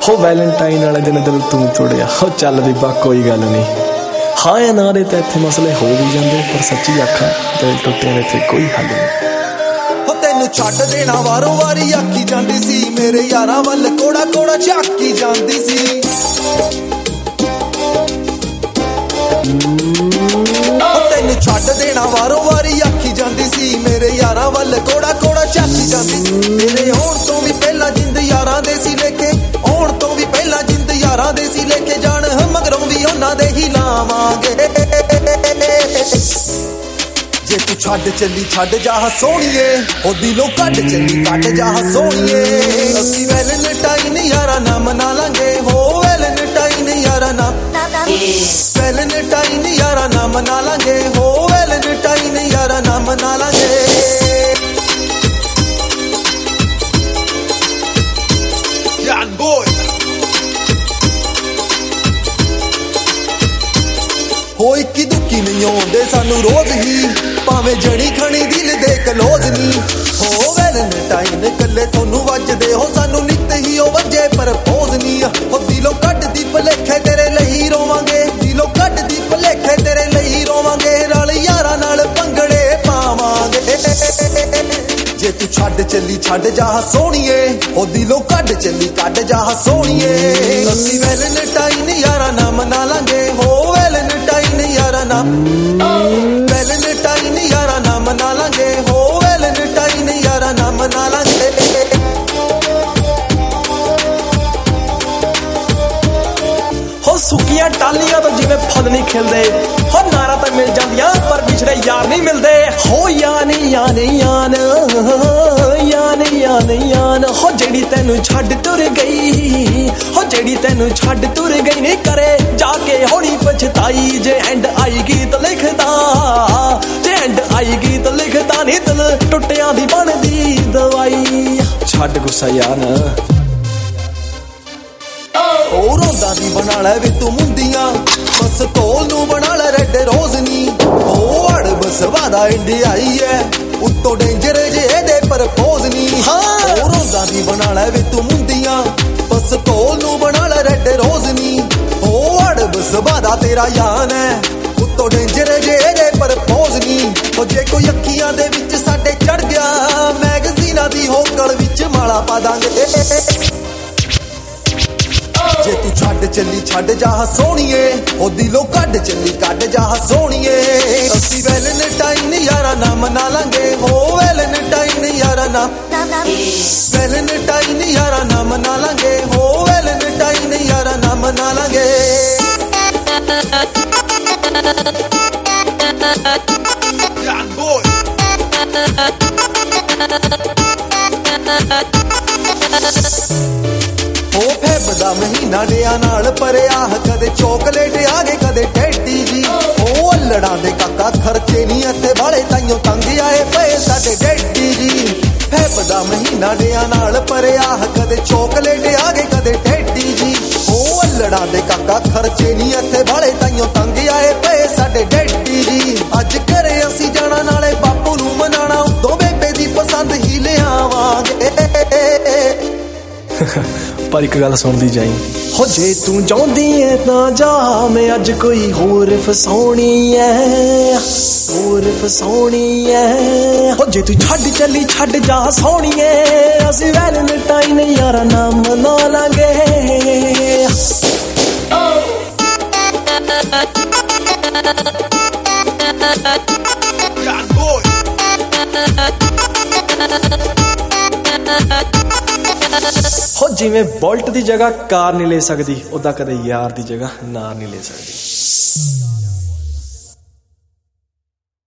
ਹੋ ਵੈਲੈਂਟਾਈਨ ਵਾਲੇ ਦਿਨ ਦਿਲ ਤੂੰ ਤੋੜਿਆ ਹੋ ਚੱਲ ਬੀਬਾ ਕੋਈ ਗੱਲ ਨਹੀਂ ਹਾਂ ਜਾਂ ਨਾ ਦੇ ਤਾਂ ਇੱਥੇ ਮਸਲੇ ਹੋ ਵੀ ਜਾਂਦੇ ਪਰ ਸੱਚੀ ਆਖਾਂ ਦਿਲ ਟੁੱਟਿਆ ਇੱਥੇ ਕੋਈ ਹੱਲ ਨਹੀਂ ਹੋ ਤੈਨੂੰ ਛੱਡ ਦੇਣਾ ਵਾਰੋਂ ਵਾਰੀ ਆਖੀ ਜਾਂਦੀ ਸੀ ਮੇਰੇ ਯਾਰਾਂ ਵੱਲ ਕੋੜਾ ਕੋੜਾ ਝਾਕੀ ਜਾਂਦੀ ਸੀ ਤੈਨੂੰ ਛੱਡ ਦੇਣਾ ਵਾਰੋਂ ਵਾਰੀ ਆਖੀ ਜਾਂਦੀ ਸੀ ਮੇਰੇ ਯਾਰਾਂ ਵੱਲ ਕੋੜਾ ਕੋੜਾ ਝਾਕੀ ਜਾਂਦੀ ਮੇਰੇ ਹੋਣ ਤੋਂ ਵੀ ਪਹਿਲਾਂ ਜਿੰਦ ਯਾਰਾਂ ਦੇ ਸੀ ਲੇਖੇ ਹੋਣ ਤੋਂ ਵੀ ਪਹਿਲਾਂ ਜਿੰਦ ਯਾਰਾਂ ਦੇ ਸੀ ਲੇਖੇ ਜਾਣ ਮਗਰੋਂ ਵੀ ਉਹਨਾਂ ਦੇ ਹੀ ਲਾਵਾਂਗੇ ਜੇ ਤੂੰ ਛੱਡ ਚੱਲੀ ਛੱਡ ਜਾ ਸੋਹਣੀਏ ਉਹ ਦਿਲੋਂ ਕੱਢ ਚੱਲੀ ਕੱਢ ਜਾ ਸੋਹਣੀਏ ਅਸੀਂ ਵੈਲੈਂਟਾਈਨ ਯਾਰਾਂ ਨਾ ਮਨਾ ਲਾਂਗੇ ਹੋ ਵੈਲੈਂਟਾਈਨ ਯਾਰਾਂ ਨਾ ਵੈਲੈਂਟਾਈਨ ਯਾਰਾਂ ਨਾ ਮਨਾ ਲਾਂਗੇ ਹੋ ਵੈਲੈਂਟਾਈਨ ਯਾਰਾਂ ਨਾ ਮਨਾ ਲਾਂਗੇ ਯਾਨ ਬੋਏ ਹੋਈ ਕਿ ਦੁੱਖੀ ਨਹੀਂ ਆਉਂਦੇ ਸਾਨੂੰ ਰੋਜ਼ ਹੀ ਭਾਵੇਂ ਜਣੀ ਖਣੀ ਦਿਲ ਦੇ ਕਲੋਜ਼ ਨਹੀਂ ਹੋ ਵੈਲੈਂਟਾਈਨ ਕੱਲੇ ਤੁਹਾਨੂੰ ਵੱਜਦੇ ਹੋ ਸਾਨੂੰ ਨਿੱਤ ਹੀ ਉਹ ਵੱਜੇ ਪਰ ਪੋਜ਼ ਨਹੀਂ ਹੋ ਦਿਲੋਂ ਕੱਢਦੀ ਭਲੇਖੇ ਤੇਰੇ ਲਈ ਰੋਵਾਂਗੇ ਦਿਲੋਂ ਕੱਢਦੀ ਭਲੇਖੇ ਤੇਰੇ ਲਈ ਰੋਵਾਂਗੇ ਰਲ ਯਾਰਾਂ ਨਾਲ ਭੰਗੜੇ ਪਾਵਾਂਗੇ ਜੇ ਤੂੰ ਛੱਡ ਚੱਲੀ ਛੱਡ ਜਾ ਸੋਹਣੀਏ ਉਹ ਦਿਲੋਂ ਕੱਢ ਚੱਲੀ ਕੱਢ ਜਾ ਸੋਹਣੀਏ ਅਸੀਂ ਵੈਲੈਂਟਾਈਨ ਯਾਰਾਂ ਨਾ ਮਨਾ ਲਾਂਗੇ ਹੋ ਵੈਲੈਂਟਾਈਨ ਯਾਰਾਂ ਨਾ ਵੈਲੈਂਟਾਈਨ ਯਾਰਾਂ ਨਾ ਮਨਾ ਲਾਂਗੇ ਹੋ ਵੈਲੈਂਟਾਈਨ ਯਾਰਾਂ ਨਾ ਮਨਾ ਲਾਂਗੇ ਹੋ ਸੁੱਕੀਆਂ ਟਾਲੀਆਂ ਤੋਂ ਜਿਵੇਂ ਫਲ ਨਹੀਂ ਖਿਲਦੇ ਹੋ ਨਾਰਾ ਤਾਂ ਮਿਲ ਜਾਂਦੀਆਂ ਪਰ ਵਿਛੜੇ ਯਾਰ ਨਹੀਂ ਮਿਲਦੇ ਹੋ ਯਾਨ ਯਾਨ ਯਾਨ ਯਾਨ ਯਾਨ ਯਾਨ ਹੋ ਜਿਹੜੀ ਤੈਨੂੰ ਛੱਡ ਤੁਰ ਗਈ ਹੋ ਜਿਹੜੀ ਤੈਨੂੰ ਛੱਡ ਤੁਰ ਗਈ ਨਹੀਂ ਕਰੇ ਜਾ ਕੇ ਹੋਣੀ ਪਛਤਾਈ ਜੇ ਐਂਡ ਆਈ ਗੀਤ ਲਿਖਦਾ ਜੇ ਐਂਡ ਆਈ ਗੀਤ ਲਿਖਦਾ ਨਹੀਂ ਦਿਲ ਟੁੱਟਿਆਂ ਦੀ ਬਣਦੀ ਦਵਾਈ ਛੱਡ ਗੁੱਸਾ ਯਾਰ ਉਹ ਰੋਂਦਾ ਦੀ ਬਣਾ ਲੈ ਵੇ ਤੂੰ ਮੁੰਦੀਆਂ ਬਸ ਤੋਲ ਨੂੰ ਬਣਾ ਲੈ ਰੈੱਡ ਰੋਜ਼ ਨੀ ਉਹ ਅੜ ਬਸਵਾ ਦਾ ਇੰਡੀਆਈ ਐ ਉੱਤੋਂ ਡੇਂਜਰ ਜੇ ਇਹਦੇ ਪ੍ਰਪੋਜ਼ ਨੀ ਉਹ ਰੋਂਦਾ ਦੀ ਬਣਾ ਲੈ ਵੇ ਤੂੰ ਮੁੰਦੀਆਂ ਬਸ ਤੋਲ ਨੂੰ ਬਣਾ ਲੈ ਰੈੱਡ ਰੋਜ਼ ਨੀ ਉਹ ਅੜ ਬਸਵਾ ਦਾ ਤੇਰਾ ਯਾਨ ਐ ਉੱਤੋਂ ਡੇਂਜਰ ਜੇ ਇਹਦੇ ਪ੍ਰਪੋਜ਼ ਨੀ ਉਹ ਜੇ ਕੋਈ ਅੱਖੀਆਂ ਦੇ ਵਿੱਚ ਸਾਡੇ ਚੜ ਗਿਆ ਮੈਗਜ਼ੀਨਾਂ ਦੀ ਹੋਕਲ ਵਿੱਚ ਮਾਲਾ ਪਾ ਦਾਂਗੇ ਜੇ ਤੂੰ ਛੱਡ ਚੱਲੀ ਛੱਡ ਜਾ ਸੋਹਣੀਏ ਉਹ ਦਿਲੋਂ ਕੱਢ ਚੱਲੀ ਕੱਢ ਜਾ ਸੋਹਣੀਏ ਅਸੀਂ ਵੈਲੈਂਟਾਈਨ ਯਾਰਾਂ ਨਾ ਮਨਾ ਲਾਂਗੇ ਹੋ ਵੈਲੈਂਟਾਈਨ ਯਾਰਾਂ ਨਾ ਵੈਲੈਂਟਾਈਨ ਯਾਰਾਂ ਨਾ ਮਨਾ ਲਾਂਗੇ ਹੋ ਵੈਲੈਂਟਾਈਨ ਯਾਰਾਂ ਨਾ ਮਨਾ ਲਾਂਗੇ ਯਾਨ ਬੋਏ ਉਹ ਫੈਬ ਦਾ ਮਹੀਨਾ ਡਿਆਂ ਨਾਲ ਭਰਿਆ ਕਦੇ ਚੋਕਲੇਟ ਆ ਗਏ ਕਦੇ ਟੈਡੀ ਜੀ ਉਹ ਲੜਾਂ ਦੇ ਕਾਕਾ ਖਰਚੇ ਨਹੀਂ ਇੱਥੇ ਵਾਲੇ ਤਾਈਓ ਤੰਗ ਆਏ ਪਏ ਸਾਡੇ ਡੈਡੀ ਜੀ ਫੈਬ ਦਾ ਮਹੀਨਾ ਡਿਆਂ ਨਾਲ ਭਰਿਆ ਕਦੇ ਚੋਕਲੇਟ ਆ ਗਏ ਕਦੇ ਟੈਡੀ ਜੀ ਉਹ ਲੜਾਂ ਦੇ ਕਾਕਾ ਖਰਚੇ ਨਹੀਂ ਇੱਥੇ ਵਾਲੇ ਤਾਈਓ ਤੰਗ ਆਏ ਪਏ ਸਾਡੇ ਡੈਡੀ ਜੀ ਅੱਜ ਘਰੇ ਅਸੀਂ ਜਾਣਾ ਨਾਲੇ ਬਾਪੂ ਨੂੰ ਮਨਾਣਾ ਉਦੋਂ ਬੇਬੇ ਦੀ ਪਸੰਦ ਹੀ ਲਿਆਵਾਂਗੇ ਪਰ ਇੱਕ ਗੱਲ ਸੁਣਦੀ ਜਾਈ ਹੋ ਜੇ ਤੂੰ ਚਾਹੁੰਦੀ ਏ ਤਾਂ ਜਾ ਮੈਂ ਅੱਜ ਕੋਈ ਹੋਰ ਫਸਾਉਣੀ ਐ ਹੋਰ ਫਸਾਉਣੀ ਐ ਹੋ ਜੇ ਤੂੰ ਛੱਡ ਚੱਲੀ ਛੱਡ ਜਾ ਸੋਹਣੀਏ ਅਸੀਂ ਵੈਲੈਂਟਾਈਨ ਯਾਰਾਂ ਨਾ ਮਨਾ ਲਾਂਗੇ ਹੋ ਜਿਵੇਂ ਬੁਲਟ ਦੀ ਜਗ੍ਹਾ ਕਾਰ ਨਹੀਂ ਲੈ ਸਕਦੀ ਉਦਾਂ ਕਦੇ ਯਾਰ ਦੀ ਜਗ੍ਹਾ ਨਾਰ ਨਹੀਂ ਲੈ ਸਕਦੀ